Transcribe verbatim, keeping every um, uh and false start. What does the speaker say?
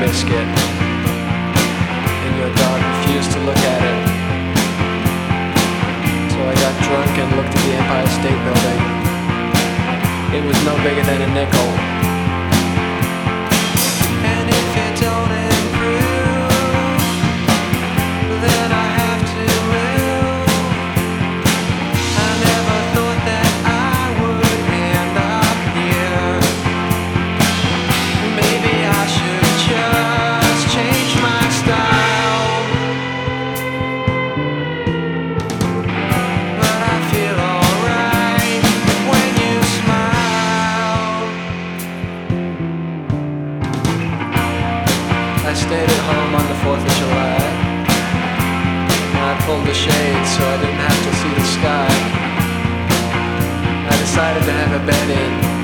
skit, and your dog refused to look at it. So I got drunk and looked at the Empire State Building. It was no bigger than a nickel. And if it don't improve, then I have to move. I never thought that I would end up here. Maybe I should just change my style. But I feel alright when you smile. I stayed at home on the fourth of July. I pulled the shade so I didn't have to see the sky. I decided to have a bed in